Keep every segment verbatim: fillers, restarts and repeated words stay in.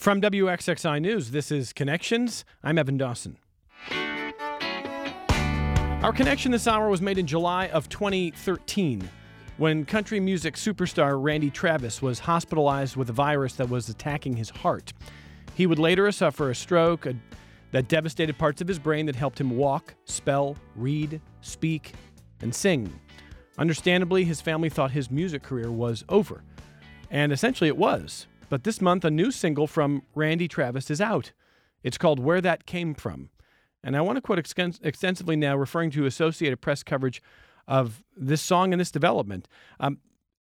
From W X X I News, this is Connections. I'm Evan Dawson. Our connection this hour was made in July of twenty thirteen, when country music superstar Randy Travis was hospitalized with a virus that was attacking his heart. He would later suffer a stroke a, that devastated parts of his brain that helped him walk, spell, read, speak, and sing. Understandably, his family thought his music career was over. And essentially it was. But this month, a new single from Randy Travis is out. It's called Where That Came From. And I want to quote ex- extensively now, referring to Associated Press coverage of this song and this development. Um,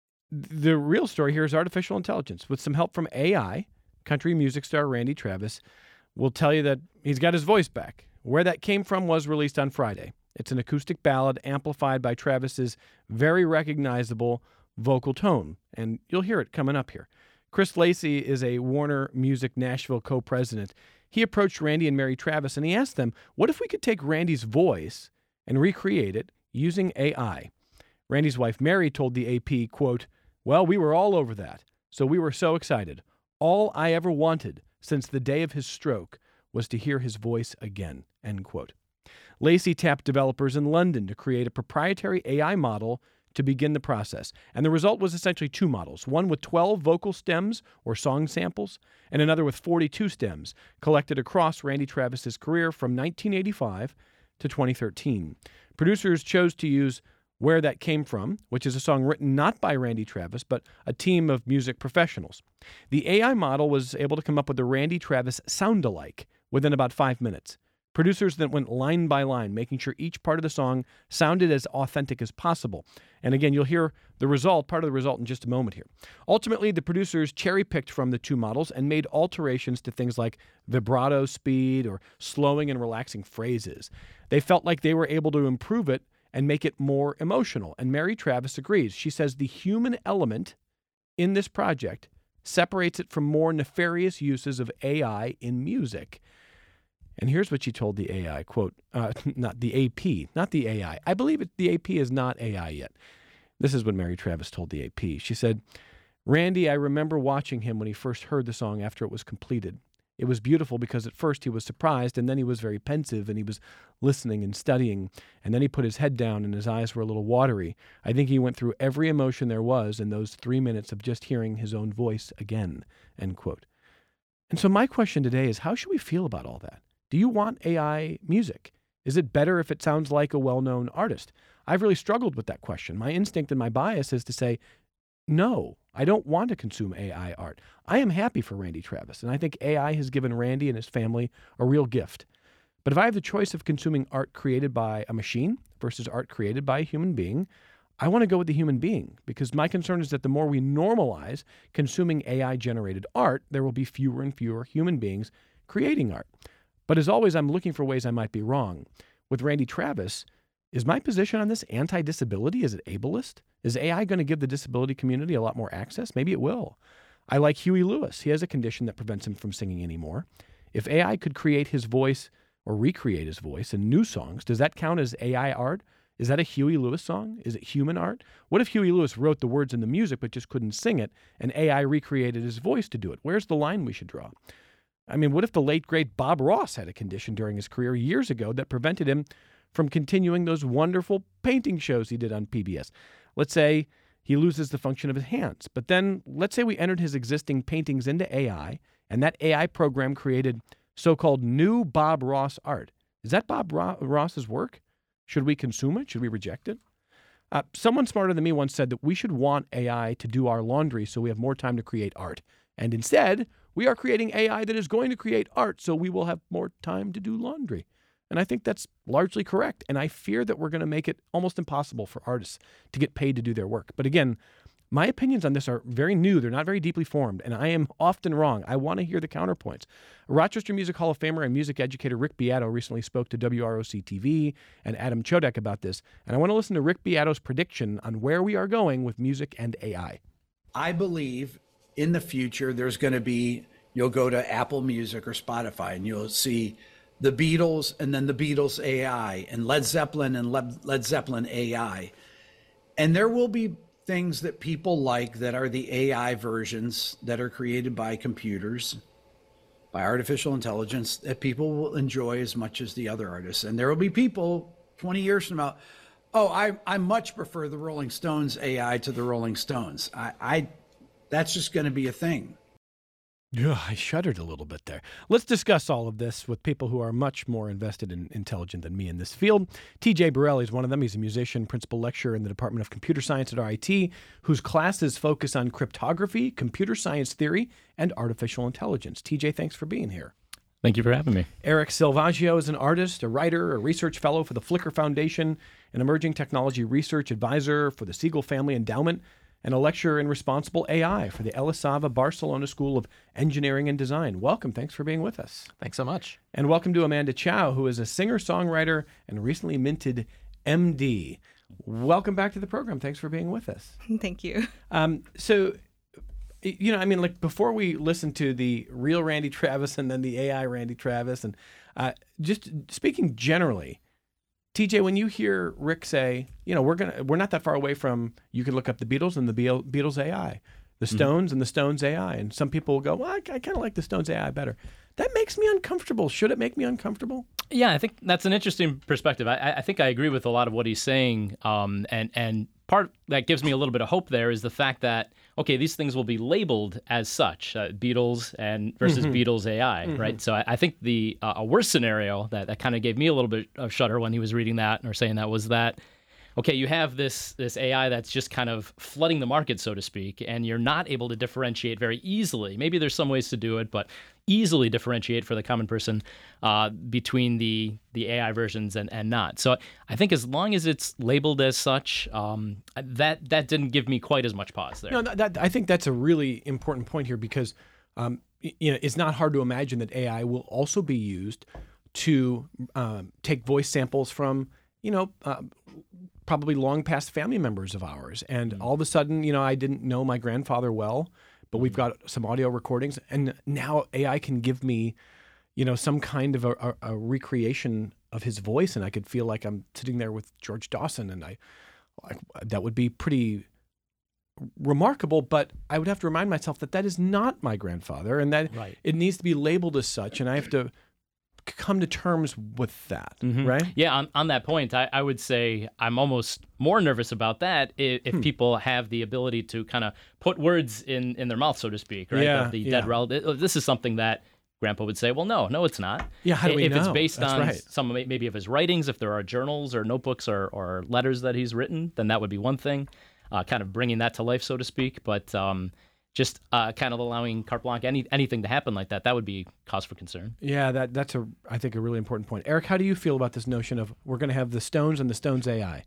the real story here is artificial intelligence. With some help from A I, country music star Randy Travis will tell you that he's got his voice back. Where That Came From was released on Friday. It's an acoustic ballad amplified by Travis's very recognizable vocal tone. And you'll hear it coming up here. Chris Lacey is a Warner Music Nashville co-president. He approached Randy and Mary Travis and he asked them, what if we could take Randy's voice and recreate it using A I? Randy's wife Mary told the A P, quote, well, we were all over that, so we were so excited. All I ever wanted since the day of his stroke was to hear his voice again, end quote. Lacey tapped developers in London to create a proprietary A I model to begin the process. And the result was essentially two models, one with twelve vocal stems or song samples, and another with forty-two stems, collected across Randy Travis's career from nineteen eighty-five to twenty thirteen. Producers chose to use Where That Came From, which is a song written not by Randy Travis, but a team of music professionals. The A I model was able to come up with a Randy Travis sound-alike within about five minutes. Producers then went line by line, making sure each part of the song sounded as authentic as possible. And again, you'll hear the result, part of the result in just a moment here. Ultimately, the producers cherry-picked from the two models and made alterations to things like vibrato speed or slowing and relaxing phrases. They felt like they were able to improve it and make it more emotional. And Mary Travis agrees. She says the human element in this project separates it from more nefarious uses of A I in music. And here's what she told the A I, quote, uh, not the A P, not the A I. I believe it, the A P is not A I yet. This is what Mary Travis told the A P. She said, Randy, I remember watching him when he first heard the song after it was completed. It was beautiful because at first he was surprised, and then he was very pensive, and he was listening and studying, and then he put his head down, and his eyes were a little watery. I think he went through every emotion there was in those three minutes of just hearing his own voice again, end quote. And so my question today is, how should we feel about all that? Do you want A I music? Is it better if it sounds like a well-known artist? I've really struggled with that question. My instinct and my bias is to say, no, I don't want to consume A I art. I am happy for Randy Travis, and I think A I has given Randy and his family a real gift. But if I have the choice of consuming art created by a machine versus art created by a human being, I want to go with the human being, because my concern is that the more we normalize consuming A I-generated art, there will be fewer and fewer human beings creating art. But as always, I'm looking for ways I might be wrong. With Randy Travis, is my position on this anti-disability? Is it ableist? Is A I going to give the disability community a lot more access? Maybe it will. I like Huey Lewis. He has a condition that prevents him from singing anymore. If A I could create his voice or recreate his voice in new songs, does that count as A I art? Is that a Huey Lewis song? Is it human art? What if Huey Lewis wrote the words in the music but just couldn't sing it, and A I recreated his voice to do it? Where's the line we should draw? I mean, what if the late, great Bob Ross had a condition during his career years ago that prevented him from continuing those wonderful painting shows he did on P B S? Let's say he loses the function of his hands, but then let's say we entered his existing paintings into A I, and that A I program created so-called new Bob Ross art. Is that Bob Ro- Ross's work? Should we consume it? Should we reject it? Uh, someone smarter than me once said that we should want A I to do our laundry so we have more time to create art. And instead, we are creating A I that is going to create art so we will have more time to do laundry. And I think that's largely correct. And I fear that we're going to make it almost impossible for artists to get paid to do their work. But again, my opinions on this are very new. They're not very deeply formed, and I am often wrong. I want to hear the counterpoints. Rochester Music Hall of Famer and music educator Rick Beato recently spoke to W R O C T V and Adam Chodek about this, and I want to listen to Rick Beato's prediction on where we are going with music and A I. I believe in the future there's going to be, you'll go to Apple Music or Spotify, and you'll see the Beatles and then the Beatles A I and Led Zeppelin and Led Zeppelin A I. And there will be things that people like that are the A I versions that are created by computers. by artificial intelligence that people will enjoy as much as the other artists. And there will be people twenty years from now, oh, I, I much prefer the Rolling Stones A I to the Rolling Stones. I, I that's just going to be a thing. Yeah, I shuddered a little bit there. Let's discuss all of this with people who are much more invested and intelligent than me in this field. T J Borelli is one of them. He's a musician, principal lecturer in the Department of Computer Science at R I T, whose classes focus on cryptography, computer science theory, and artificial intelligence. T J, thanks for being here. Thank you for having me. Eric Silvaggio is an artist, a writer, a research fellow for the Flickr Foundation, an emerging technology research advisor for the Siegel Family Endowment, and a lecturer in responsible A I for the Elisava Barcelona School of Engineering and Design. Welcome. Thanks for being with us. Thanks so much. And welcome to Amanda Chow, who is a singer-songwriter and recently minted M D. Welcome back to the program. Thanks for being with us. Thank you. Um, so, you know, I mean, like before we listen to the real Randy Travis and then the A I Randy Travis, and uh, just speaking generally, T J, when you hear Rick say, you know, we're gonna we're not that far away from, you could look up the Beatles and the Be- Beatles A I, the Stones mm-hmm. and the Stones A I, and some people will go, well, I, I kind of like the Stones A I better. That makes me uncomfortable. Should it make me uncomfortable? Yeah, I think that's an interesting perspective. I, I think I agree with a lot of what he's saying, um, and and part that gives me a little bit of hope there is the fact that, okay, these things will be labeled as such, uh, Beatles and versus mm-hmm. Beatles A I, mm-hmm. right? So I, I think the uh, a worse scenario that, that kind of gave me a little bit of shudder when he was reading that or saying that was that, okay, you have this this A I that's just kind of flooding the market, so to speak, and you're not able to differentiate very easily. Maybe there's some ways to do it, but easily differentiate for the common person uh, between the the A I versions and, and not. So I think as long as it's labeled as such, um, that that didn't give me quite as much pause there. No, that, I think that's a really important point here because um, you know, it's not hard to imagine that A I will also be used to um, take voice samples from, you know, uh, probably long past family members of ours. And mm-hmm. all of a sudden, you know, I didn't know my grandfather well, but we've got some audio recordings, and now A I can give me, you know, some kind of a, a, a recreation of his voice, and I could feel like I'm sitting there with George Dawson, and I, I that would be pretty remarkable. But I would have to remind myself that that is not my grandfather, and that right. it needs to be labeled as such, and I have to come to terms with that, mm-hmm. right? Yeah, on, on that point, I, I would say I'm almost more nervous about that if, if hmm. people have the ability to kind of put words in, in their mouth, so to speak, right? Yeah, the the yeah. dead relative. This is something that Grandpa would say, well, no, no, it's not. Yeah, how do we if know? If it's based That's on right. some maybe of his writings, if there are journals or notebooks or, or letters that he's written, then that would be one thing, uh, kind of bringing that to life, so to speak. But um, just uh, kind of allowing carte blanche, any, anything to happen like that, that would be cause for concern. Yeah, that that's a I think a really important point. Eric, how do you feel about this notion of we're going to have the Stones and the Stones A I?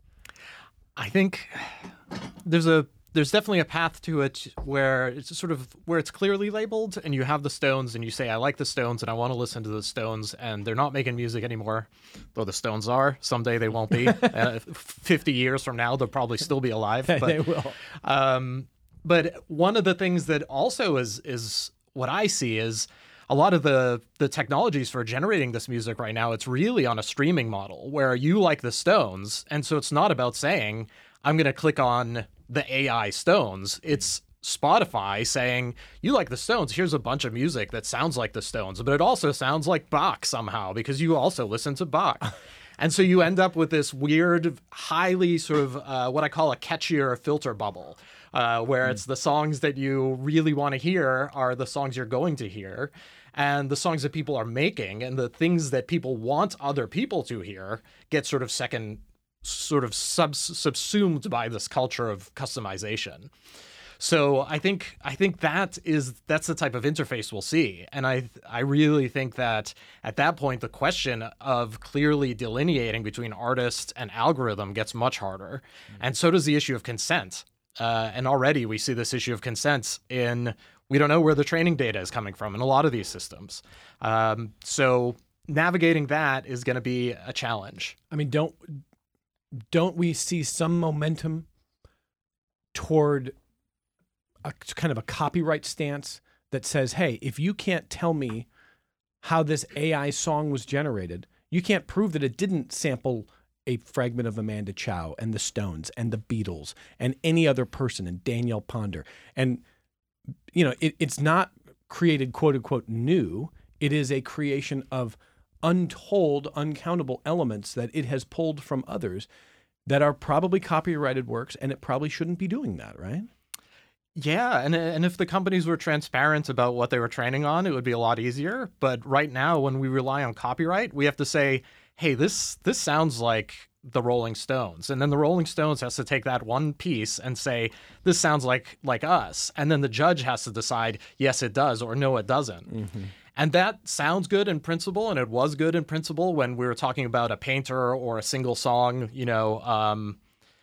I think there's a there's definitely a path to it where it's sort of where it's clearly labeled, and you have the Stones, and you say, I like the Stones, and I want to listen to the Stones, and they're not making music anymore, though the Stones are. Someday they won't be. uh, Fifty years from now, they'll probably still be alive. But, they will. Um, But one of the things that also is is what I see is a lot of the the technologies for generating this music right now, it's really on a streaming model where you like the Stones. And so it's not about saying, I'm going to click on the A I Stones. It's Spotify saying, you like the Stones, here's a bunch of music that sounds like the Stones, but it also sounds like Bach somehow because you also listen to Bach. And so you end up with this weird, highly sort of uh, what I call a catchier filter bubble, uh, where mm. it's the songs that you really want to hear are the songs you're going to hear, and the songs that people are making and the things that people want other people to hear get sort of second, sort of sub- subsumed by this culture of customization. So I think I think that is that's the type of interface we'll see, and I I really think that at that point the question of clearly delineating between artist and algorithm gets much harder, mm-hmm. and so does the issue of consent. Uh, and already we see this issue of consent in we don't know where the training data is coming from in a lot of these systems. Um, so navigating that is going to be a challenge. I mean, don't don't we see some momentum toward a kind of a copyright stance that says, hey, if you can't tell me how this A I song was generated, you can't prove that it didn't sample a fragment of Amanda Chow and the Stones and the Beatles and any other person and Danielle Ponder. And, you know, it, it's not created quote unquote new. It is a creation of untold, uncountable elements that it has pulled from others that are probably copyrighted works, and it probably shouldn't be doing that, right? Yeah, and and if the companies were transparent about what they were training on, it would be a lot easier. But right now, when we rely on copyright, we have to say, hey, this this sounds like the Rolling Stones. And then the Rolling Stones has to take that one piece and say, this sounds like like us. And then the judge has to decide, yes, it does, or no, it doesn't. Mm-hmm. And that sounds good in principle, and it was good in principle when we were talking about a painter or a single song, you know, um,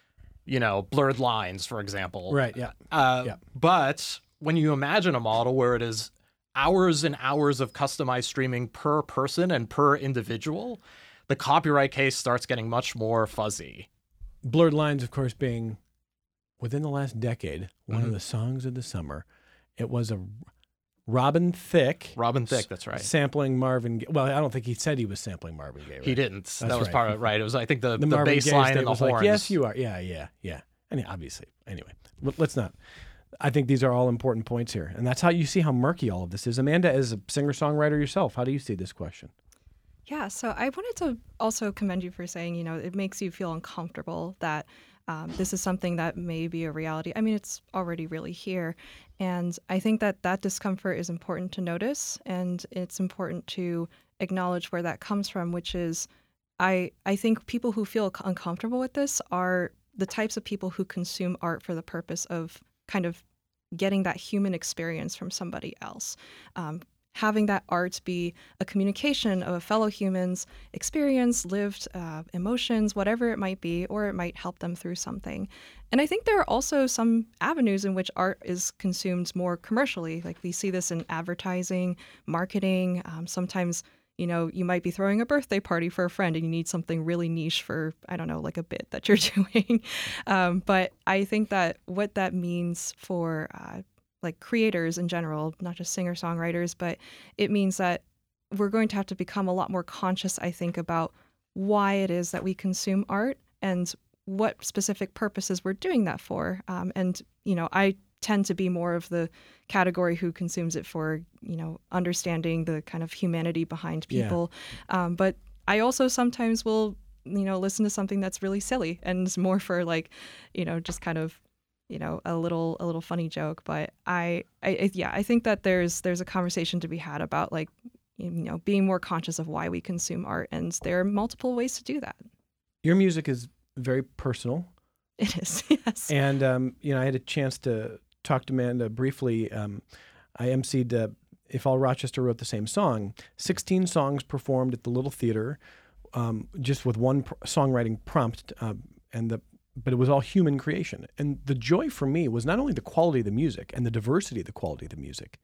you know, Blurred Lines, for example. Right, yeah. Uh, yeah. But when you imagine a model where it is hours and hours of customized streaming per person and per individual, the copyright case starts getting much more fuzzy. Blurred Lines, of course, being within the last decade, one mm-hmm. of the songs of the summer. It was a Robin Thicke. Robin Thicke, that's right. Sampling Marvin Gaye. Well, I don't think he said he was sampling Marvin Gaye. Right? He didn't. That's that was right. part of it, right. It was, I think, the, the, the, the bass line and the was horns. Like, yes, you are. Yeah, yeah, yeah. And obviously, anyway, let's not. I think these are all important points here. And that's how you see how murky all of this is. Amanda, as a singer-songwriter yourself, how do you see this question? Yeah, so I wanted to also commend you for saying, you know, it makes you feel uncomfortable that um, this is something that may be a reality. I mean, it's already really here. And I think that that discomfort is important to notice, and it's important to acknowledge where that comes from, which is I, I think people who feel uncomfortable with this are the types of people who consume art for the purpose of kind of getting that human experience from somebody else. Um, having that art be a communication of a fellow human's experience, lived uh, emotions, whatever it might be, or it might help them through something. And I think there are also some avenues in which art is consumed more commercially. Like we see this in advertising, marketing. Um, sometimes, you know, you might be throwing a birthday party for a friend and you need something really niche for, I don't know, like a bit that you're doing. um, but I think that what that means for uh, like creators in general, not just singer-songwriters, but it means that we're going to have to become a lot more conscious, I think, about why it is that we consume art and what specific purposes we're doing that for. Um, and, you know, I tend to be more of the category who consumes it for, you know, understanding the kind of humanity behind people. Yeah. Um, but I also sometimes will, you know, listen to something that's really silly and more for like, you know, just kind of, you know, a little a little funny joke. But I, I yeah, I think that there's there's a conversation to be had about like, you know, being more conscious of why we consume art. And there are multiple ways to do that. Your music is very personal. It is, yes. And, um, you know, I had a chance to talk to Amanda briefly. Um, I emceed uh, If All Rochester Wrote the Same Song, sixteen songs performed at the Little Theater, um, just with one pr- songwriting prompt, uh, and the but it was all human creation. And the joy for me was not only the quality of the music and the diversity of the quality of the music,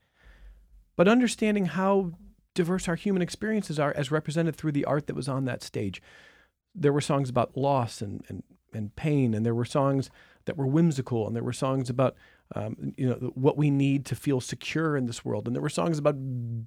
but understanding how diverse our human experiences are as represented through the art that was on that stage. There were songs about loss and, and, and pain, and there were songs that were whimsical, and there were songs about um, you know what we need to feel secure in this world, and there were songs about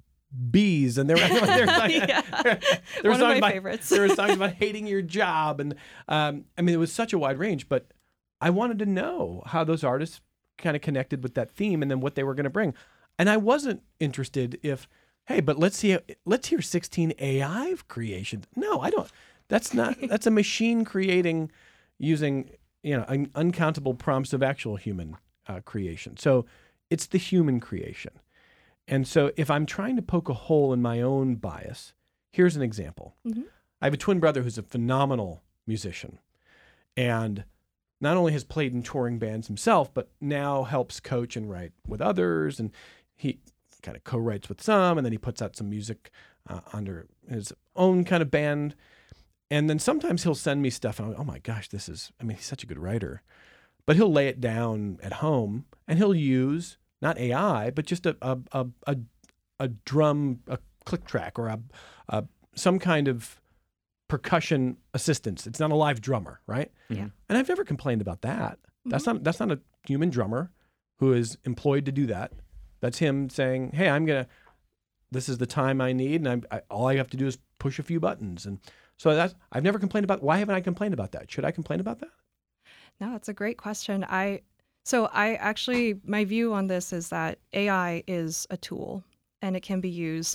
bees, and there were, there were, yeah. there were One songs of my about, favorites. there were songs about hating your job, and um, I mean it was such a wide range. But I wanted to know how those artists kind of connected with that theme, and then what they were going to bring. And I wasn't interested if, hey, but let's see, let's hear sixteen A I creations. No, I don't. That's not. That's a machine creating using you know un- uncountable prompts of actual human uh, creation. So it's the human creation. And so if I'm trying to poke a hole in my own bias, here's an example. Mm-hmm. I have a twin brother who's a phenomenal musician, and not only has played in touring bands himself, but now helps coach and write with others. And he kind of co-writes with some, and then he puts out some music uh, under his own kind of band. And then sometimes he'll send me stuff, and I'm like, oh my gosh, this is, I mean, he's such a good writer. But he'll lay it down at home, and he'll use not A I, but just a a a, a, a drum, a click track, or a, a some kind of percussion assistance. It's not a live drummer, right? Yeah. And I've never complained about that. Mm-hmm. That's not that's not a human drummer who is employed to do that. That's him saying, "Hey, I'm gonna. This is the time I need, and I'm, I, all I have to do is push a few buttons." And so that's I've never complained about. Why haven't I complained about that? Should I complain about that? No, it's a great question. I so I actually my view on this is that A I is a tool, and it can be used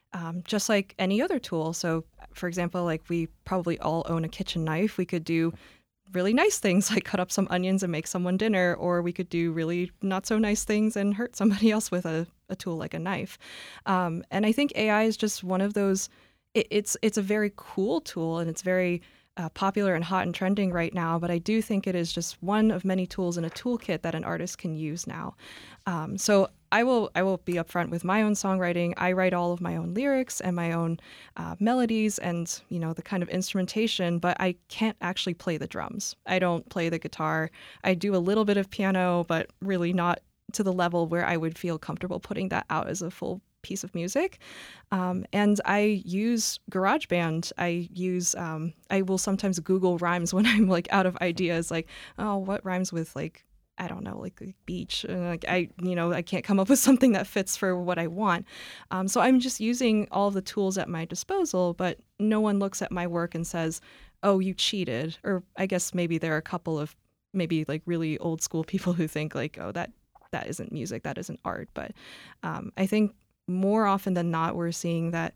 um, just like any other tool. So, for example, like we probably all own a kitchen knife. We could do really nice things like cut up some onions and make someone dinner, or we could do really not so nice things and hurt somebody else with a, a tool like a knife. Um, and I think A I is just one of those, it, it's it's a very cool tool, and it's very uh, popular and hot and trending right now, but I do think it is just one of many tools in a toolkit that an artist can use now. Um, so I will I will be upfront with my own songwriting. I write all of my own lyrics and my own uh, melodies and, you know, the kind of instrumentation, but I can't actually play the drums. I don't play the guitar. I do a little bit of piano, but really not to the level where I would feel comfortable putting that out as a full piece of music. Um, and I use GarageBand. I use, um, I will sometimes Google rhymes when I'm like out of ideas, like, oh, what rhymes with like, I don't know, like, like beach. And like I, you know, I can't come up with something that fits for what I want. Um, so I'm just using all the tools at my disposal, but no one looks at my work and says, oh, you cheated. Or I guess maybe there are a couple of maybe like really old school people who think like, oh, that that isn't music, that isn't art. But um, I think more often than not, we're seeing that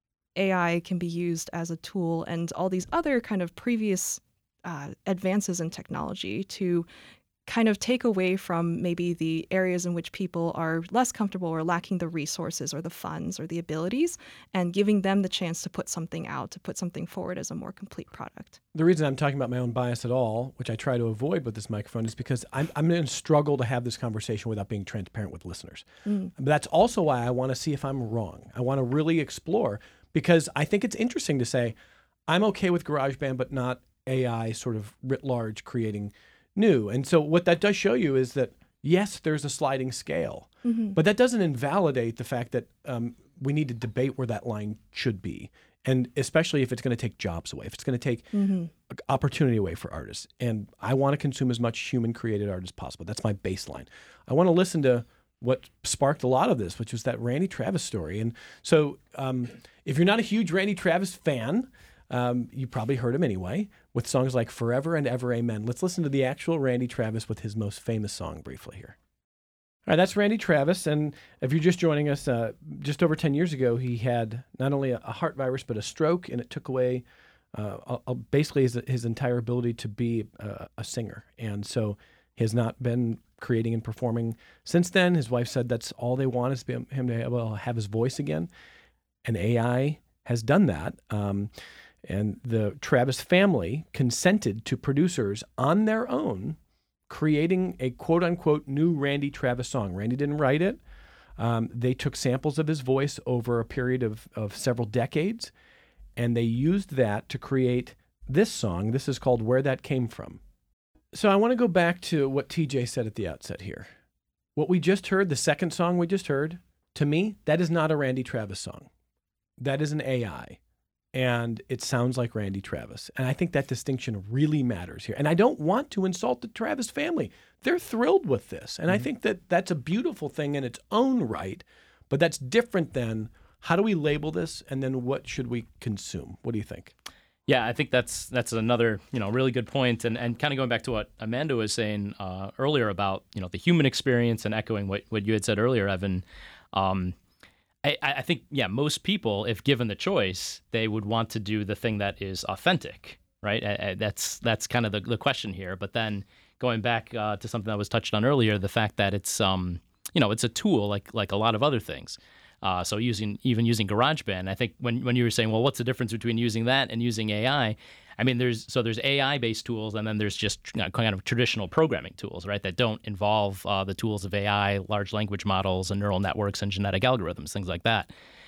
A I can be used as a tool and all these other kind of previous uh, advances in technology to kind of take away from maybe the areas in which people are less comfortable or lacking the resources or the funds or the abilities, and giving them the chance to put something out, to put something forward as a more complete product. The reason I'm talking about my own bias at all, which I try to avoid with this microphone, is because I'm, I'm going to struggle to have this conversation without being transparent with listeners. Mm. But that's also why I want to see if I'm wrong. I want to really explore, because I think it's interesting to say, I'm okay with GarageBand, but not A I sort of writ large creating new. And so what that does show you is that, yes, there's a sliding scale, mm-hmm. but that doesn't invalidate the fact that um, we need to debate where that line should be. And especially if it's going to take jobs away, if it's going to take mm-hmm. opportunity away for artists. And I want to consume as much human created art as possible. That's my baseline. I want to listen to what sparked a lot of this, which was that Randy Travis story. And so um, if you're not a huge Randy Travis fan, Um, you probably heard him anyway, with songs like Forever and Ever Amen. Let's listen to the actual Randy Travis with his most famous song briefly here. All right, that's Randy Travis. And if you're just joining us, uh, just over ten years ago, he had not only a, a heart virus, but a stroke, and it took away uh, a, a, basically his, his entire ability to be a, a singer. And so he has not been creating and performing since then. His wife said that's all they want is him to be able to have his voice again. And A I has done that. Um, And the Travis family consented to producers on their own creating a quote-unquote new Randy Travis song. Randy didn't write it. Um, they took samples of his voice over a period of, of several decades, and they used that to create this song. This is called Where That Came From. So I want to go back to what T J said at the outset here. What we just heard, the second song we just heard, to me, that is not a Randy Travis song. That is an A I. And it sounds like Randy Travis. And I think that distinction really matters here. And I don't want to insult the Travis family. They're thrilled with this. And mm-hmm. I think that that's a beautiful thing in its own right. But that's different than how do we label this, and then what should we consume? What do you think? Yeah, I think that's that's another you know really good point. And and kind of going back to what Amanda was saying uh, earlier about you know the human experience, and echoing what, what you had said earlier, Evan. Um, I, I think, yeah, most people, if given the choice, they would want to do the thing that is authentic, right? I, I, that's that's kind of the, the question here. But then going back uh, to something that was touched on earlier, the fact that it's, um, you know, it's a tool like like a lot of other things. Uh, so using even using GarageBand, I think when when you were saying, well, what's the difference between using that and using A I? I mean, there's so there's A I-based tools, and then there's just you know, kind of traditional programming tools, right, that don't involve uh, the tools of A I, large language models, and neural networks, and genetic algorithms, things like that.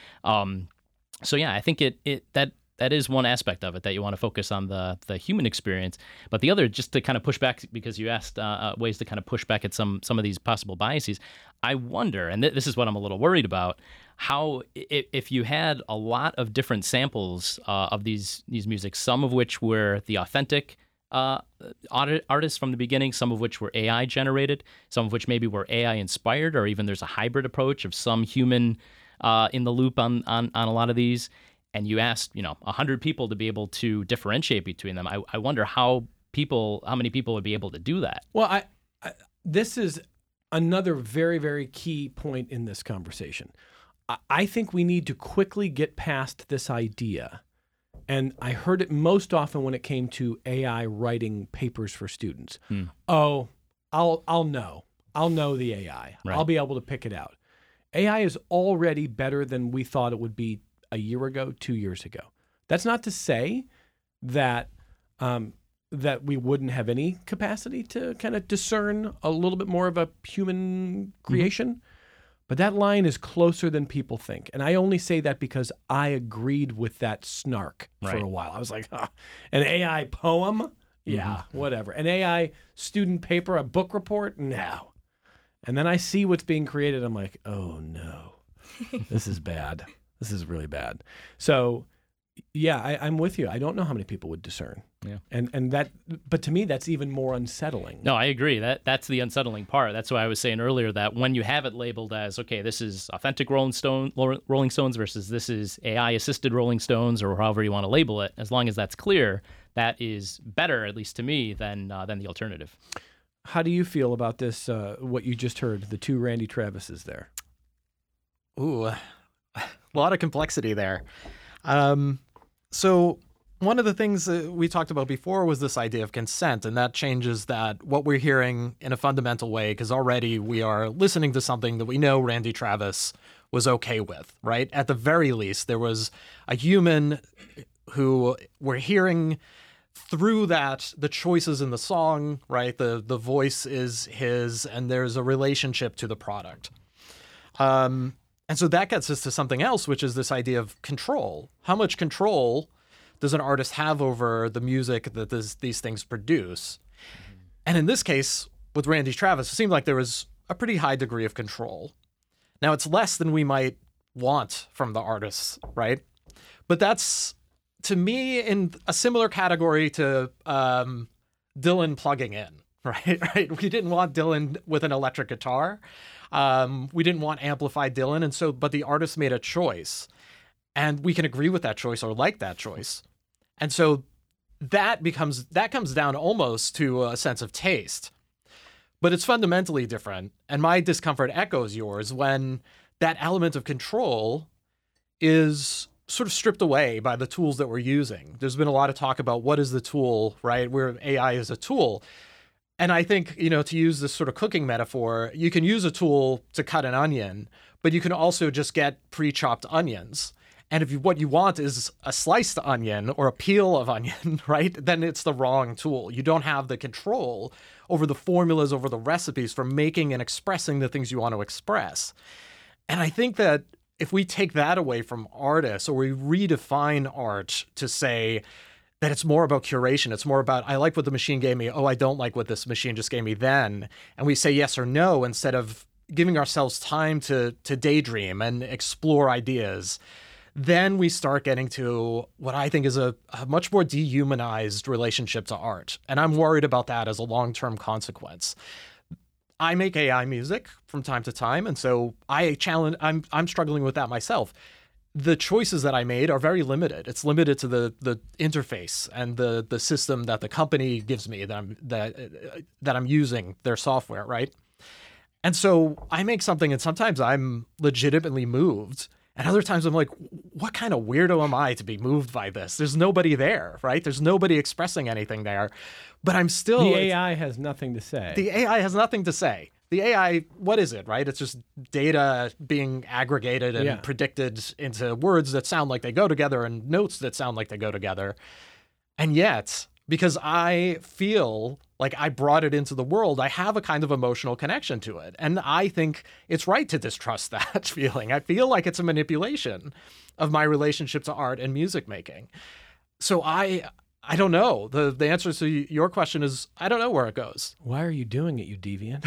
Um, so yeah, I think it it that that is one aspect of it, that you want to focus on the the human experience. But the other, just to kind of push back, because you asked uh, ways to kind of push back at some some of these possible biases, I wonder, and th- this is what I'm a little worried about, how if, if you had a lot of different samples uh, of these these music, some of which were the authentic uh, art- artists from the beginning, some of which were A I generated, some of which maybe were A I inspired, or even there's a hybrid approach of some human uh, in the loop on, on on a lot of these, and you asked you know a hundred people to be able to differentiate between them, I, I wonder how people how many people would be able to do that. Well, I, I this is another very very key point in this conversation. I- I think we need to quickly get past this idea. And I heard it most often when it came to A I writing papers for students. Hmm. Oh, I'll I'll know. I'll know the A I. Right. I'll be able to pick it out. A I is already better than we thought it would be a year ago, two years ago. That's not to say that um, that we wouldn't have any capacity to kind of discern a little bit more of a human creation. Mm-hmm. But that line is closer than people think. And I only say that because I agreed with that snark Right. for a while. I was like, huh, an A I poem? Yeah, mm-hmm. whatever. An A I student paper, a book report? No. And then I see what's being created. I'm like, oh, no, this is bad. This is really bad. So, yeah, I, I'm with you. I don't know how many people would discern. Yeah. And and that, but to me, that's even more unsettling. No, I agree. That that's the unsettling part. That's why I was saying earlier that when you have it labeled as, okay, this is authentic Rolling Stone, Rolling Stones versus this is A I-assisted Rolling Stones, or however you want to label it, as long as that's clear, that is better, at least to me, than uh, than the alternative. How do you feel about this, uh, what you just heard, the two Randy Travises there? Ooh, a lot of complexity there. Um, so one of the things that we talked about before was this idea of consent, and that changes that what we're hearing in a fundamental way, because already we are listening to something that we know Randy Travis was okay with, right? At the very least, there was a human who we're hearing through that, the choices in the song, right? The the voice is his, and there's a relationship to the product. Um, and so that gets us to something else, which is this idea of control. How much control does an artist have over the music that this, these things produce? Mm-hmm. And in this case, with Randy Travis, it seemed like there was a pretty high degree of control. Now, it's less than we might want from the artists, right? But that's, to me, in a similar category to um, Dylan plugging in, right? Right? We didn't want Dylan with an electric guitar. Um, we didn't want amplified Dylan, and so, but the artist made a choice, and we can agree with that choice or like that choice, and so that becomes that comes down almost to a sense of taste, but it's fundamentally different. And my discomfort echoes yours when that element of control is sort of stripped away by the tools that we're using. There's been a lot of talk about what is the tool, right? Where A I is a tool. And I think, you know, to use this sort of cooking metaphor, you can use a tool to cut an onion, but you can also just get pre-chopped onions. And if you, what you want is a sliced onion or a peel of onion, right, then it's the wrong tool. You don't have the control over the formulas, over the recipes for making and expressing the things you want to express. And I think that if we take that away from artists, or we redefine art to say that it's more about curation, it's more about, I like what the machine gave me, oh, I don't like what this machine just gave me then, and we say yes or no instead of giving ourselves time to to daydream and explore ideas, then we start getting to what I think is a, a much more dehumanized relationship to art. And I'm worried about that as a long-term consequence. I make A I music from time to time, and so I challenge, I'm I'm struggling with that myself. The choices that I made are very limited. It's limited to the the interface and the the system that the company gives me that I'm that uh, that I'm using their software, right? And so I make something, and sometimes I'm legitimately moved, and other times I'm like, what kind of weirdo am I to be moved by this? There's nobody there, right? There's nobody expressing anything there, but I'm still the A I has nothing to say. The A I has nothing to say. The A I, what is it, right? It's just data being aggregated and yeah. predicted into words that sound like they go together and notes that sound like they go together. And yet, because I feel like I brought it into the world, I have a kind of emotional connection to it. And I think it's right to distrust that feeling. I feel like it's a manipulation of my relationship to art and music making. So I... I don't know. The the answer to your question is, I don't know where it goes. Why are you doing it, you deviant?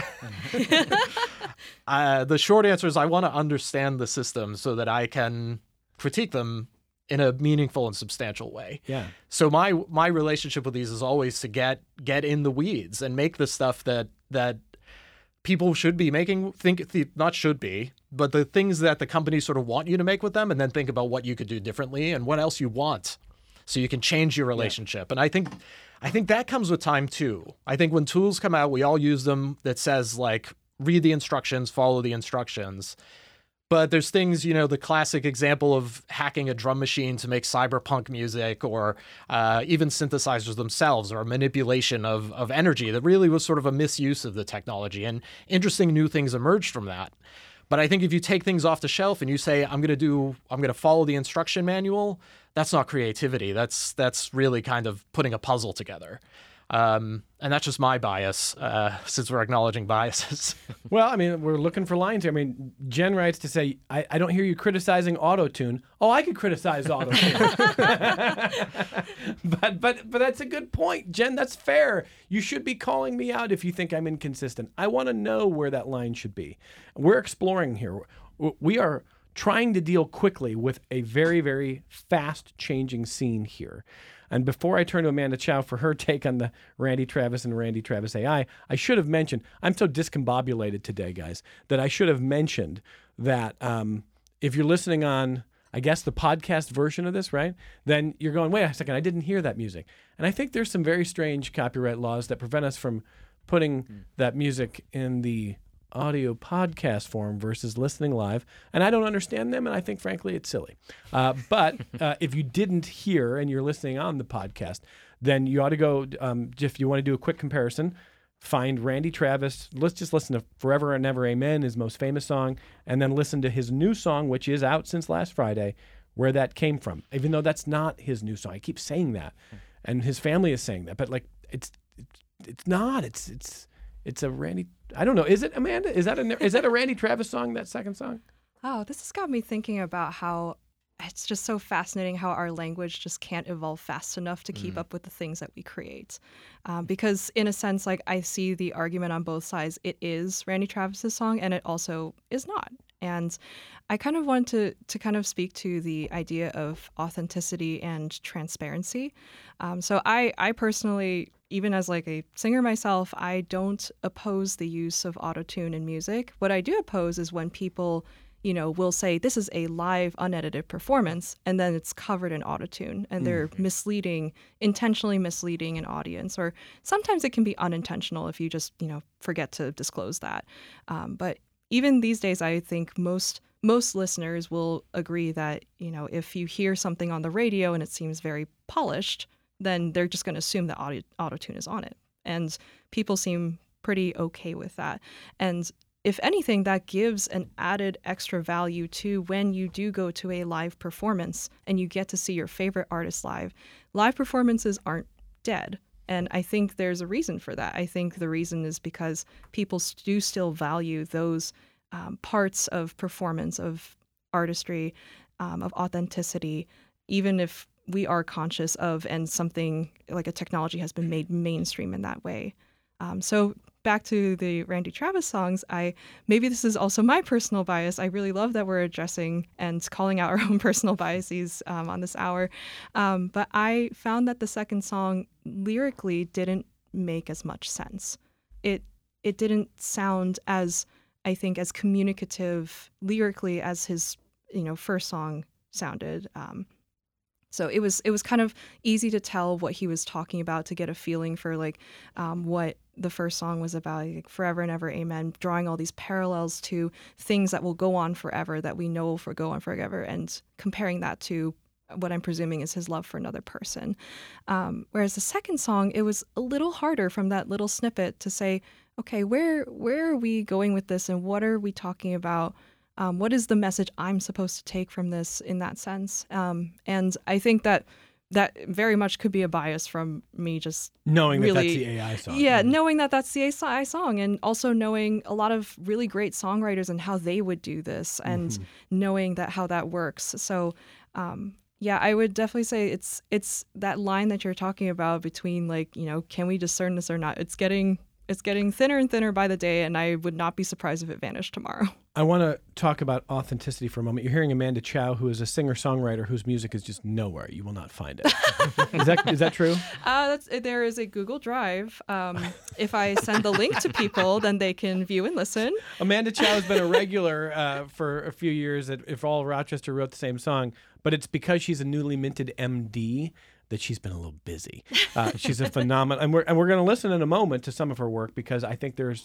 uh, the short answer is I want to understand the system so that I can critique them in a meaningful and substantial way. Yeah. So my my relationship with these is always to get get in the weeds and make the stuff that that people should be making, think not should be, but the things that the companies sort of want you to make with them, and then think about what you could do differently and what else you want, so you can change your relationship. Yeah. And I think I think that comes with time too. I think when tools come out, we all use them that says like, read the instructions, follow the instructions. But there's things, you know, the classic example of hacking a drum machine to make cyberpunk music, or uh, even synthesizers themselves, or a manipulation of, of energy that really was sort of a misuse of the technology. And interesting new things emerged from that. But I think if you take things off the shelf and you say, I'm going to do, I'm going to follow the instruction manual, that's not creativity. That's that's really kind of putting a puzzle together. Um, and that's just my bias, uh, since we're acknowledging biases. Well, I mean, we're looking for lines here. I mean, Jen writes to say, I, I don't hear you criticizing auto-tune. Oh, I could criticize auto-tune. but, but, but that's a good point, Jen. That's fair. You should be calling me out if you think I'm inconsistent. I want to know where that line should be. We're exploring here. We are trying to deal quickly with a very, very fast-changing scene here. And before I turn to Amanda Chow for her take on the Randy Travis and Randy Travis A I, I should have mentioned, I'm so discombobulated today, guys, that I should have mentioned that um, if you're listening on, I guess, the podcast version of this, right, then you're going, wait a second, I didn't hear that music. And I think there's some very strange copyright laws that prevent us from putting mm. that music in the audio podcast form versus listening live, and I don't understand them, and I think, frankly, it's silly. Uh, but uh, if you didn't hear and you're listening on the podcast, then you ought to go, um, if you want to do a quick comparison, find Randy Travis. Let's just listen to Forever and Ever Amen, his most famous song, and then listen to his new song, which is out since last Friday, where that came from, even though that's not his new song. I keep saying that, and his family is saying that, but like it's it's, it's not. It's it's it's a Randy. I don't know. Is it, Amanda? Is that a is that a Randy Travis song? That second song? Oh, this has got me thinking about how it's just so fascinating how our language just can't evolve fast enough to keep mm. up with the things that we create. Um, because in a sense, like I see the argument on both sides. It is Randy Travis's song, and it also is not. And I kind of want to to kind of speak to the idea of authenticity and transparency. Um, so I I personally, even as like a singer myself, I don't oppose the use of autotune in music. What I do oppose is when people, you know, will say this is a live unedited performance, and then it's covered in autotune, and they're mm-hmm. misleading, intentionally misleading an audience. Or sometimes it can be unintentional if you just, you know, forget to disclose that. Um, but even these days, I think most most listeners will agree that, you know, if you hear something on the radio and it seems very polished, then they're just going to assume that auto, autotune is on it. And people seem pretty okay with that. And if anything, that gives an added extra value to when you do go to a live performance and you get to see your favorite artist live. Live performances aren't dead. And I think there's a reason for that. I think the reason is because people do still value those um, parts of performance, of artistry, um, of authenticity, even if we are conscious of and something like a technology has been made mainstream in that way. Um, so back to the Randy Travis songs, I maybe this is also my personal bias. I really love that we're addressing and calling out our own personal biases um, on this hour. Um, but I found that the second song lyrically didn't make as much sense. It it didn't sound as, I think, as communicative lyrically as his, you know, first song sounded. Um, So it was it was kind of easy to tell what he was talking about, to get a feeling for like um, what the first song was about, like Forever and Ever Amen, drawing all these parallels to things that will go on forever, that we know will for go on forever, and comparing that to what I'm presuming is his love for another person. Um, whereas the second song, it was a little harder from that little snippet to say, okay, where where are we going with this, and what are we talking about? Um, what is the message I'm supposed to take from this in that sense? Um, and I think that that very much could be a bias from me just knowing really, that that's the A I song. Yeah, mm-hmm. knowing that that's the A I song, and also knowing a lot of really great songwriters and how they would do this, and mm-hmm. knowing that how that works. So, um, yeah, I would definitely say it's it's that line that you're talking about between, like, you know, can we discern this or not? It's getting It's getting thinner and thinner by the day, and I would not be surprised if it vanished tomorrow. I want to talk about authenticity for a moment. You're hearing Amanda Chow, who is a singer-songwriter whose music is just nowhere. You will not find it. is that is that true? Uh, that's, there is a Google Drive. Um, if I send the link to people, then they can view and listen. Amanda Chow has been a regular uh, for a few years at If All Rochester Wrote the Same Song, but it's because she's a newly minted M D that she's been a little busy. Uh, she's a phenomenon. And we're, and we're going to listen in a moment to some of her work, because I think there's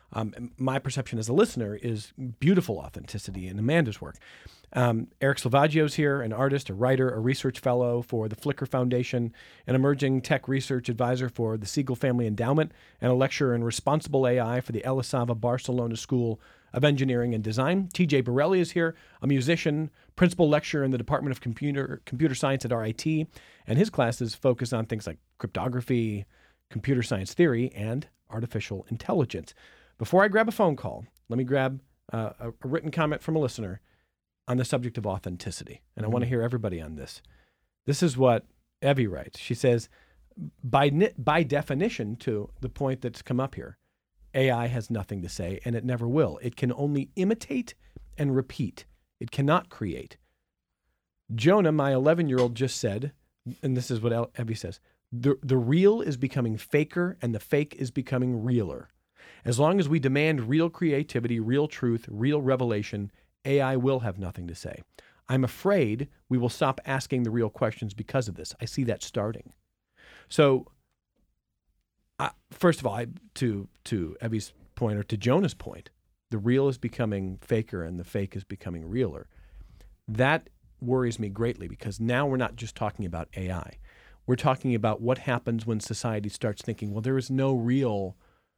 Um, my perception as a listener is beautiful authenticity in Amanda's work. Um, Eric Slavaggio's here, an artist, a writer, a research fellow for the Flickr Foundation, an emerging tech research advisor for the Siegel Family Endowment, and a lecturer in responsible A I for the Elisava Barcelona School of Engineering and Design. T J Borelli is here, a musician, principal lecturer in the Department of Computer Computer Science at R I T, and his classes focus on things like cryptography, computer science theory, and artificial intelligence. Before I grab a phone call, let me grab uh, a, a written comment from a listener on the subject of authenticity. And I want to hear everybody on this. This is what Evie writes. She says, by, by definition, to the point that's come up here, A I has nothing to say, and it never will. It can only imitate and repeat. It cannot create. Jonah, my eleven-year-old, just said, and this is what Evie says, the, the real is becoming faker, and the fake is becoming realer. As long as we demand real creativity, real truth, real revelation, A I will have nothing to say. I'm afraid we will stop asking the real questions because of this. I see that starting. So, uh, first of all, I, to to Evie's point, or to Jonah's point, the real is becoming faker and the fake is becoming realer. That worries me greatly, because now we're not just talking about A I. We're talking about what happens when society starts thinking, well, there is no real...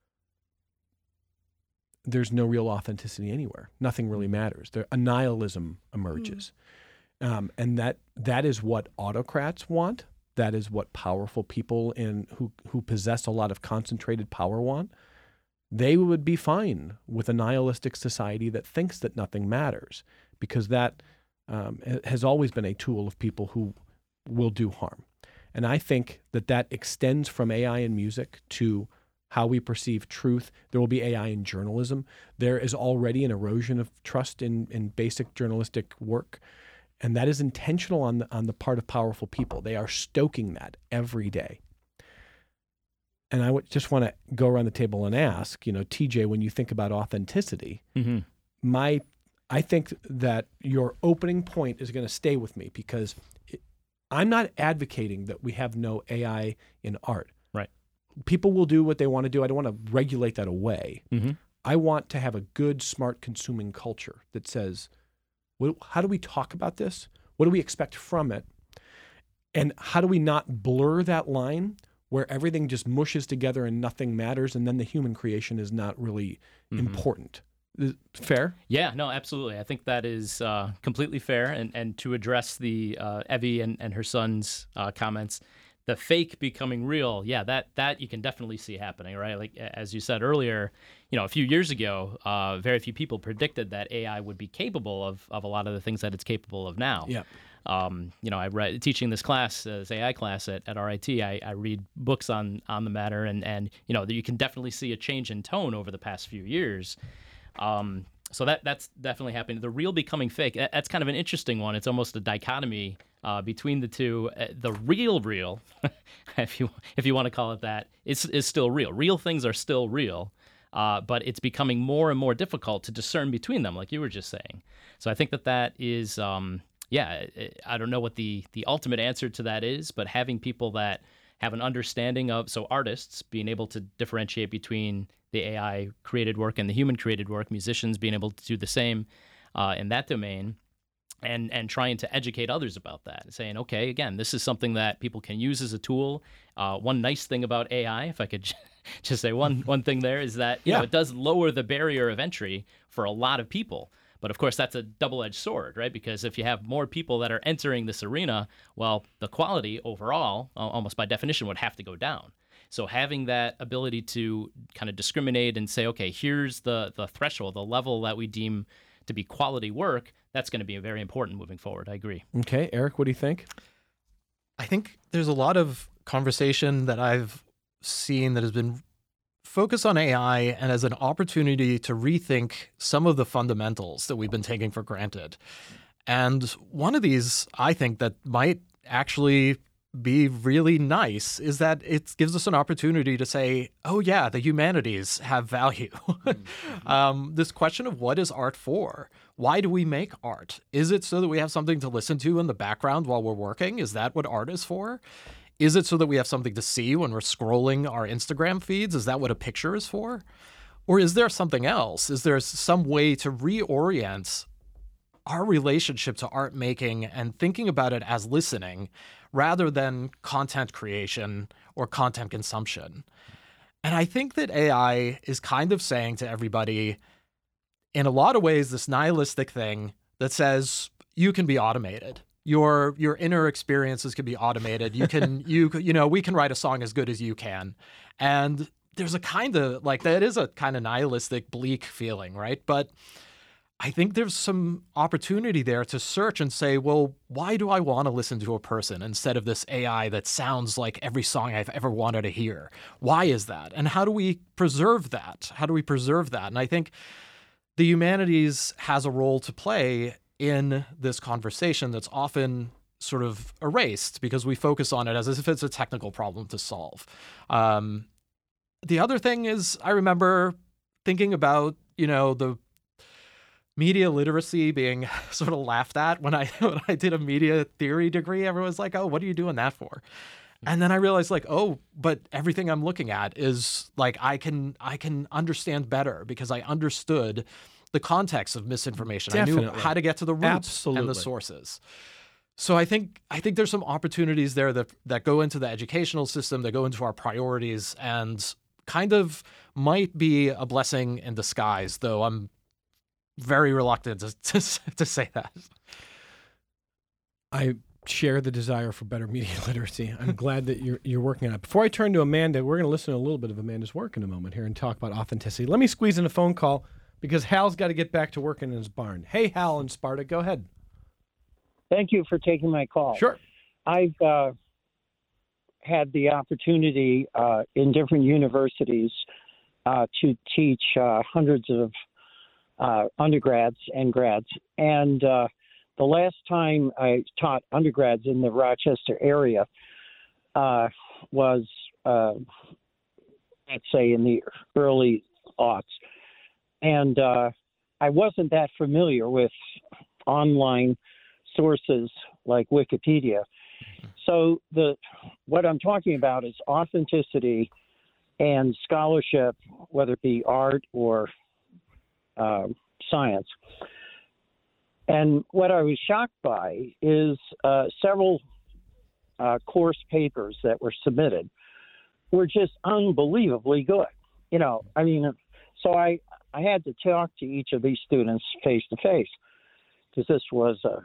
there's no real authenticity anywhere. Nothing really matters. There, a nihilism emerges. Mm. Um, and that that is what autocrats want. That is what powerful people in who, who possess a lot of concentrated power want. They would be fine with a nihilistic society that thinks that nothing matters, because that um, has always been a tool of people who will do harm. And I think that that extends from A I in music to how we perceive truth. There will be A I in journalism. There is already an erosion of trust in, in basic journalistic work, and that is intentional on the, on the part of powerful people. They are stoking that every day. And I would just want to go around the table and ask, you know, T J, when you think about authenticity, mm-hmm. my, I think that your opening point is going to stay with me, because it, I'm not advocating that we have no A I in art. People will do what they want to do. I don't want to regulate that away. Mm-hmm. I want to have a good, smart consuming culture that says, well, how do we talk about this? What do we expect from it? And how do we not blur that line where everything just mushes together and nothing matters, and then the human creation is not really mm-hmm. important? Fair? Yeah, no, absolutely. I think that is uh, completely fair. And, and to address the uh, Evie and, and her son's uh, comments, the fake becoming real, yeah, that that you can definitely see happening, right? Like, as you said earlier, you know, a few years ago, uh, very few people predicted that A I would be capable of of a lot of the things that it's capable of now. Yeah. Um, you know, I read teaching this class, uh, this A I class at, at R I T. I, I read books on on the matter, and and you know, you can definitely see a change in tone over the past few years. Um, so that that's definitely happening. The real becoming fake. That, that's kind of an interesting one. It's almost a dichotomy uh, between the two. Uh, the real, real, if you if you want to call it that, is is still real. Real things are still real, uh, but it's becoming more and more difficult to discern between them, like you were just saying. So I think that that is, um, yeah. I don't know what the the ultimate answer to that is, but having people that have an understanding of, so artists being able to differentiate between the A I created work and the human created work, musicians being able to do the same uh, in that domain, and and trying to educate others about that, saying, okay, again, this is something that people can use as a tool. Uh, one nice thing about A I, if I could just say one one thing there, is that you yeah. know, it does lower the barrier of entry for a lot of people. But of course, that's a double-edged sword, right? Because if you have more people that are entering this arena, well, the quality overall, almost by definition, would have to go down. So having that ability to kind of discriminate and say, okay, here's the the threshold, the level that we deem to be quality work, that's going to be very important moving forward. I agree. Okay, Eric, what do you think? I think there's a lot of conversation that I've seen that has been focused on A I and as an opportunity to rethink some of the fundamentals that we've been taking for granted. And one of these, I think, that might actually be really nice is that it gives us an opportunity to say, oh yeah, the humanities have value. mm-hmm. um, this question of what is art for? Why do we make art? Is it so that we have something to listen to in the background while we're working? Is that what art is for? Is it so that we have something to see when we're scrolling our Instagram feeds? Is that what a picture is for? Or is there something else? Is there some way to reorient our relationship to art making and thinking about it as listening rather than content creation or content consumption? And I think that A I is kind of saying to everybody, in a lot of ways, this nihilistic thing that says you can be automated. Your your inner experiences can be automated. You can you you know we can write a song as good as you can, and there's a kind of like that is a kind of nihilistic, bleak feeling, right? But I think there's some opportunity there to search and say, well, why do I want to listen to a person instead of this A I that sounds like every song I've ever wanted to hear? Why is that? And how do we preserve that? How do we preserve that? And I think the humanities has a role to play in this conversation that's often sort of erased because we focus on it as if it's a technical problem to solve. Um, the other thing is I remember thinking about, you know, the media literacy being sort of laughed at when I when I did a media theory degree. Everyone's like, oh, what are you doing that for? And then I realized like, oh, but everything I'm looking at is like I can I can understand better because I understood the context of misinformation. Definitely. I knew how to get to the roots Absolutely. and the sources. So I think I think there's some opportunities there that that go into the educational system, that go into our priorities, and kind of might be a blessing in disguise, though I'm very reluctant to, to, to say that. I share the desire for better media literacy. I'm glad that you're you're working on it. Before I turn to Amanda, we're going to listen to a little bit of Amanda's work in a moment here and talk about authenticity. Let me squeeze in a phone call because Hal's got to get back to working in his barn. Hey, Hal in Sparta, go ahead. Thank you for taking my call. Sure. I've uh, had the opportunity uh, in different universities uh, to teach uh, hundreds of uh, undergrads and grads. And uh, the last time I taught undergrads in the Rochester area uh, was, uh, let's say, in the early aughts. And uh, I wasn't that familiar with online sources like Wikipedia. So the what I'm talking about is authenticity and scholarship, whether it be art or uh, science. And what I was shocked by is uh, several uh, course papers that were submitted were just unbelievably good. You know, I mean, so I, I had to talk to each of these students face to face because this was a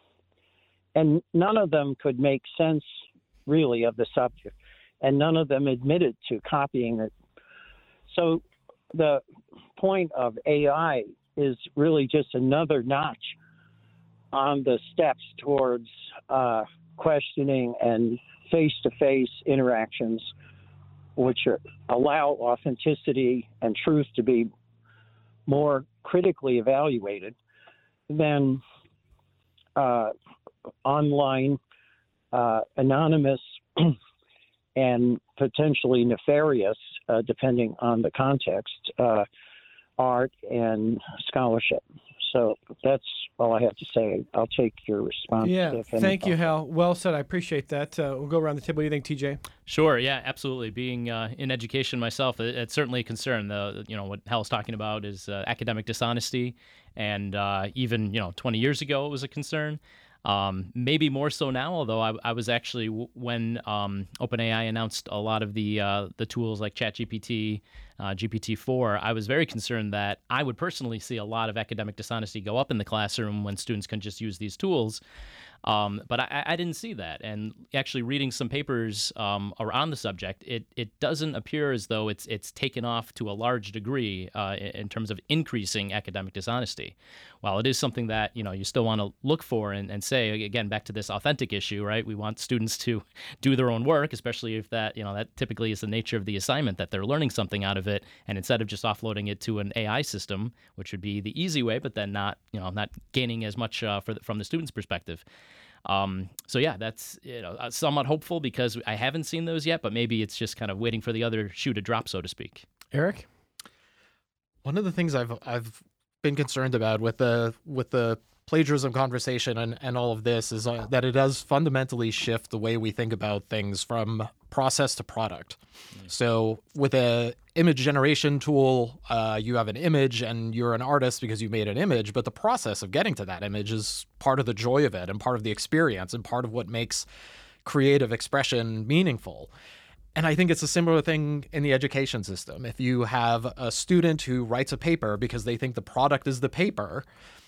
And none of them could make sense, really, of the subject. And none of them admitted to copying it. So the point of A I is really just another notch on the steps towards uh, questioning and face-to-face interactions, which are, allow authenticity and truth to be more critically evaluated than uh, online, uh, anonymous, and potentially nefarious, uh, depending on the context, uh, art and scholarship. So that's all I have to say. I'll take your response. Yeah, thank you, Hal. Well said. I appreciate that. Uh, we'll go around the table. What do you think, T J? Sure. Yeah, absolutely. Being uh, in education myself, it, it's certainly a concern. The you know what Hal's talking about is uh, academic dishonesty, and uh, even you know twenty years ago it was a concern. Um, maybe more so now, although I, I was actually when um, OpenAI announced a lot of the uh, the tools like ChatGPT, uh, G P T four, I was very concerned that I would personally see a lot of academic dishonesty go up in the classroom when students can just use these tools. Um, but I, I didn't see that. And actually reading some papers um, around the subject, it it doesn't appear as though it's it's taken off to a large degree uh, in terms of increasing academic dishonesty. While it is something that, you know, you still want to look for and, and say, again, back to this authentic issue, right? We want students to do their own work, especially if that, you know, that typically is the nature of the assignment, that they're learning something out of it. And instead of just offloading it to an A I system, which would be the easy way, but then not, you know, not gaining as much uh, for the, from the student's perspective. Um, so yeah, that's you know somewhat hopeful because I haven't seen those yet, but maybe it's just kind of waiting for the other shoe to drop, so to speak. Eric? One of the things I've I've been concerned about with the with the plagiarism conversation and, and all of this is uh, that it does fundamentally shift the way we think about things from process to product. Mm. So with a image generation tool, uh, you have an image and you're an artist because you made an image, but the process of getting to that image is part of the joy of it and part of the experience and part of what makes creative expression meaningful. And I think it's a similar thing in the education system. If you have a student who writes a paper because they think the product is the paper,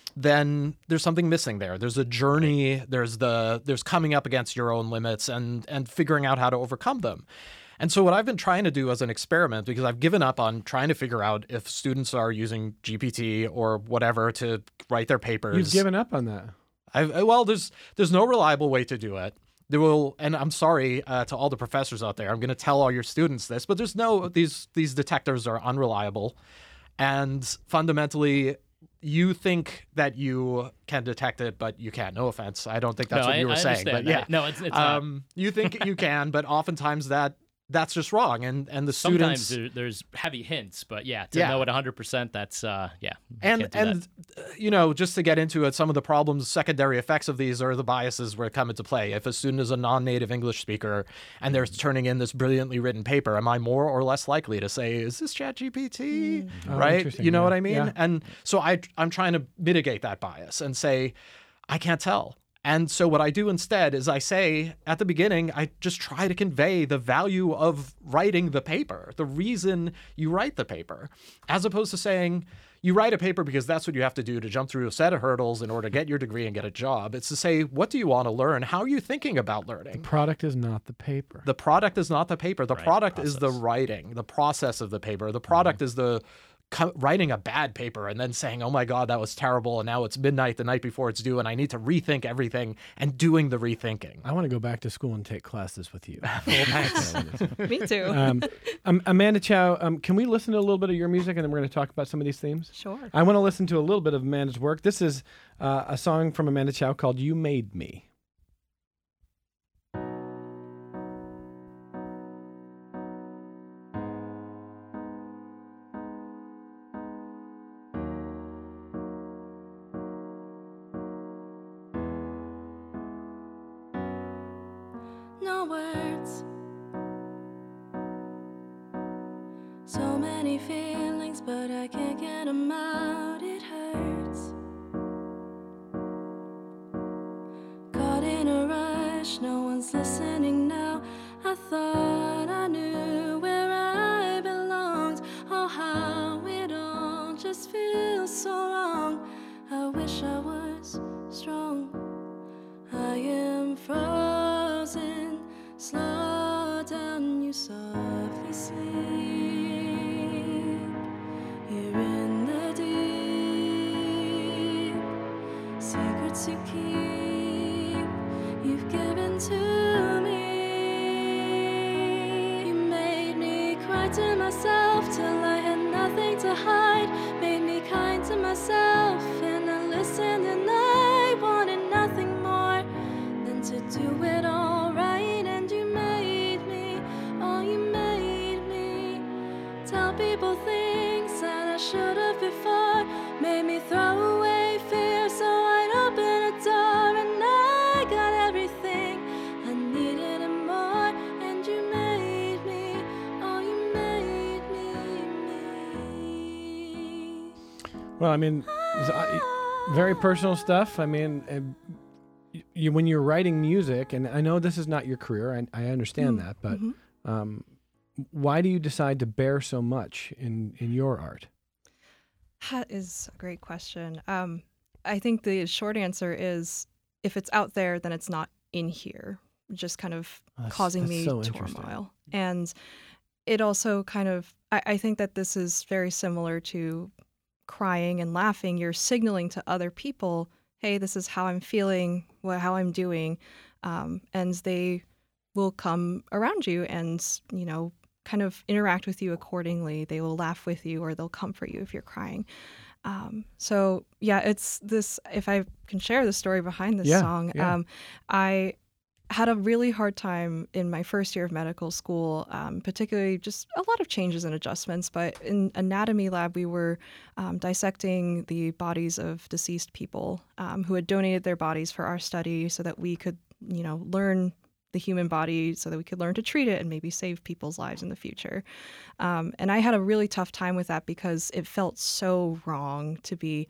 then there's something missing there. There's a journey, there's the there's coming up against your own limits and and figuring out how to overcome them. And so what I've been trying to do as an experiment, because I've given up on trying to figure out if students are using G P T or whatever to write their papers. You've given up on that. I've, well, there's there's no reliable way to do it. There will, and I'm sorry uh, to all the professors out there. I'm going to tell all your students this, but there's no these these detectors are unreliable, and fundamentally, you think that you can detect it, but you can't. No offense. I don't think that's no, what I, you were I saying. But that. yeah, no, it's, it's um, you think you can, but oftentimes that that's just wrong. And and the Sometimes students there, there's heavy hints, but yeah, to Yeah. know it one hundred percent, that's uh, yeah. you and can't do and that. uh, you know, just to get into it, some of the problems, secondary effects of these are the biases where it come into play. If a student is a non-native English speaker and they're turning in this brilliantly written paper, am I more or less likely to say, "Is this ChatGPT?" Oh, Right? interesting, You know yeah. what I mean? Yeah. And so I I'm trying to mitigate that bias and say, I can't tell. And so what I do instead is I say at the beginning, I just try to convey the value of writing the paper, the reason you write the paper, as opposed to saying you write a paper because that's what you have to do to jump through a set of hurdles in order to get your degree and get a job. It's to say, what do you want to learn? How are you thinking about learning? Product is not the paper. The product is not the paper. The Right, product is the process. writing, the process of the paper. The product is the co- writing a bad paper and then saying, oh my God, that was terrible. And now it's midnight the night before it's due and I need to rethink everything and doing the rethinking. I want to go back to school and take classes with you. Well, thanks. Me too. um, um, Amanda Chow, um, can we listen to a little bit of your music and then we're going to talk about some of these themes? Sure. I want to listen to a little bit of Amanda's work. This is uh, a song from Amanda Chow called You Made Me. No words. So many feelings, but I can't get them out. It hurts. Caught in a rush, no one's listening now. I thought I knew where I belonged. Oh, how it all just feels so wrong. I wish I was strong. I am frozen. Slow down, you softly sleep. Here in the deep, secrets you keep, you've given to me. You made me cry to myself till I had nothing to hide. Made me kind to myself, and I listened, and I wanted nothing more than to do it all right. And you made me, oh, you made me tell people things that I should have before. Made me throw away fear so I'd open a door. And I got everything I needed and more. And you made me, oh, you made me, me. Well, I mean, it's, uh, very personal stuff. I mean, uh, you, when you're writing music, and I know this is not your career, I, I understand Mm, that, but mhm. um, why do you decide to bear so much in, in your art? That is a great question. Um, I think the short answer is if it's out there, then it's not in here, just kind of That's- causing that's me so interesting. turmoil. And it also kind of, I, I think that this is very similar to crying and laughing. You're signaling to other people, hey, this is how I'm feeling, what, how I'm doing. Um, and they will come around you and, you know, kind of interact with you accordingly. They will laugh with you or they'll comfort you if you're crying. Um, so yeah, it's this, if I can share the story behind this Yeah, song, yeah. um, I, had a really hard time in my first year of medical school, um, particularly just a lot of changes and adjustments. But in anatomy lab, we were um, dissecting the bodies of deceased people um, who had donated their bodies for our study so that we could, you know, learn the human body so that we could learn to treat it and maybe save people's lives in the future. Um, and I had a really tough time with that because it felt so wrong to be,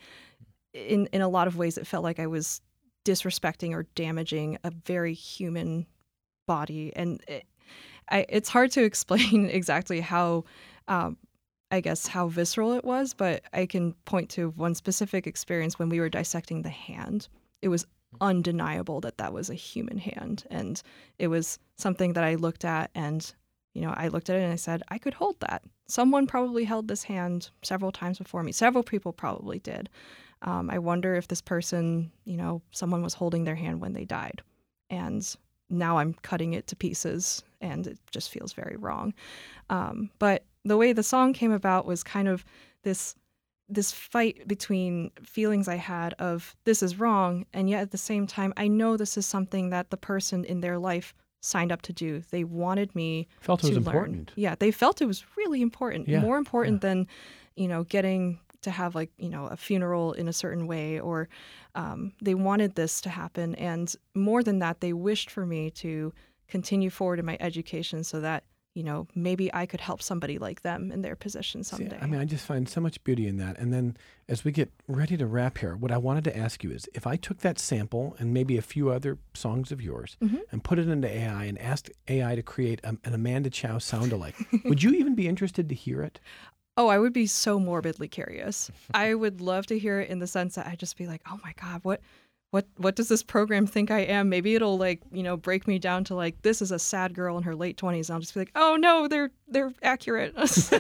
in, in a lot of ways, it felt like I was disrespecting or damaging a very human body. And it, I, it's hard to explain exactly how, um, I guess, how visceral it was, but I can point to one specific experience when we were dissecting the hand. It was undeniable that that was a human hand. And it was something that I looked at and, you know, I looked at it and I said, I could hold that. Someone probably held this hand several times before me. Several people probably did. Um, I wonder if this person, you know, someone was holding their hand when they died. And now I'm cutting it to pieces and it just feels very wrong. Um, but the way the song came about was kind of this this fight between feelings I had of this is wrong, and yet at the same time, I know this is something that the person in their life signed up to do. They wanted me Felt it to was learn. important. Yeah, they felt it was really important, Yeah, more important yeah. than, you know, getting to have like, you know, a funeral in a certain way, or um, they wanted this to happen. And more than that, they wished for me to continue forward in my education so that, you know, maybe I could help somebody like them in their position See, someday. I mean, I just find so much beauty in that. And then as we get ready to wrap here, what I wanted to ask you is if I took that sample and maybe a few other songs of yours Mhm. and put it into A I and asked A I to create a, an Amanda Chow sound-alike, would you even be interested to hear it? Oh, I would be so morbidly curious. I would love to hear it in the sense that I'd just be like, oh my God, what what what does this program think I am? Maybe it'll like, you know, break me down to like, this is a sad girl in her late twenties. And I'll just be like, oh no, they're they're accurate. So,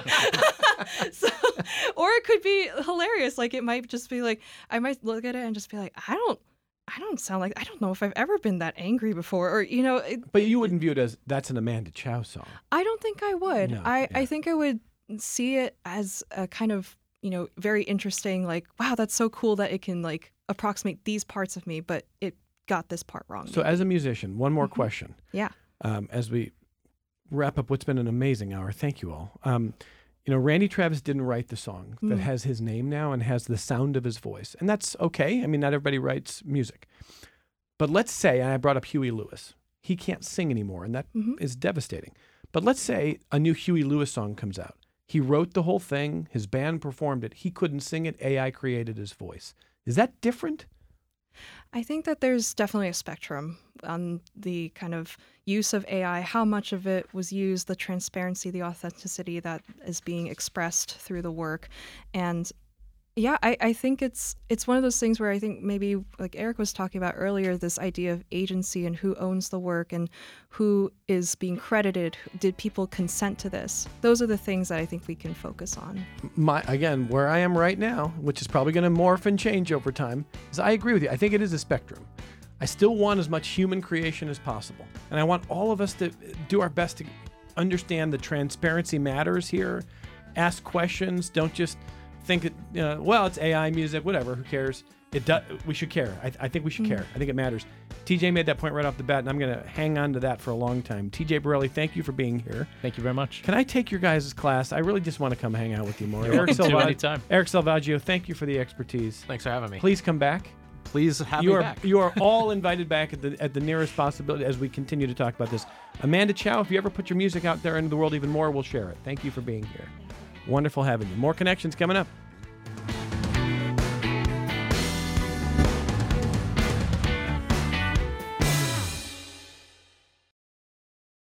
or it could be hilarious. Like it might just be like, I might look at it and just be like, I don't I don't sound like, I don't know if I've ever been that angry before. Or, you know, it, But you wouldn't view it as that's an Amanda Chow song. I don't think I would. No, I, yeah. I think I would see it as a kind of, you know, very interesting, like, wow, that's so cool that it can like approximate these parts of me, but it got this part wrong. So maybe. as a musician, one more Mhm. question. Yeah. Um, as we wrap up what's been an amazing hour. Thank you all. Um, you know, Randy Travis didn't write the song that Mm. has his name now and has the sound of his voice. And that's okay. I mean, not everybody writes music. But let's say, and I brought up Huey Lewis. He can't sing anymore, and that Mhm. is devastating. But let's say a new Huey Lewis song comes out. He wrote the whole thing. His band performed it. He couldn't sing it. A I created his voice. Is that different? I think that there's definitely a spectrum on the kind of use of A I, how much of it was used, the transparency, the authenticity that is being expressed through the work. And yeah, I, I think it's it's one of those things where I think maybe like Eric was talking about earlier, this idea of agency and who owns the work and who is being credited. Did people consent to this? Those are the things that I think we can focus on. My again, where I am right now, which is probably going to morph and change over time, is I agree with you. I think it is a spectrum. I still want as much human creation as possible, and I want all of us to do our best to understand the transparency matters here. Ask questions. Don't just think it. You know, well, it's A I music, whatever. Who cares? It does. We should care. I, I think we should care. I think it matters. T J made that point right off the bat, and I'm going to hang on to that for a long time. T J Borelli, thank you for being here. Thank you very much. Can I take your guys' class? I really just want to come hang out with you more. You're Eric, welcome to Salva- anytime. Eric Salvaggio, thank you for the expertise. Thanks for having me. Please come back. Please have you me are back. you are all invited back at the at the nearest possibility as we continue to talk about this. Amanda Chow, if you ever put your music out there into the world even more, we'll share it. Thank you for being here. Wonderful having you. More connections coming up.